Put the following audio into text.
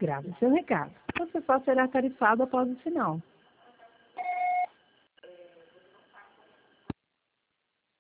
Grave seu recado. Você só será tarifado após o sinal.